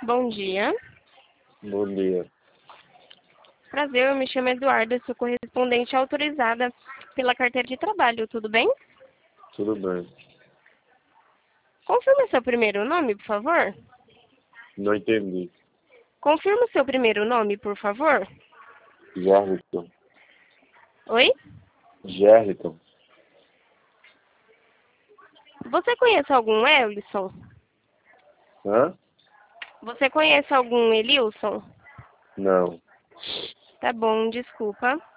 Bom dia. Bom dia. Prazer, eu me chamo Eduarda, sou correspondente autorizada pela carteira de trabalho, tudo bem? Tudo bem. Confirma seu primeiro nome, por favor? Não entendi. Confirma seu primeiro nome, por favor? Gerriton. Oi? Gerriton. Você conhece algum Elison? Hã? Você conhece algum Elilson? Não. Tá bom, desculpa.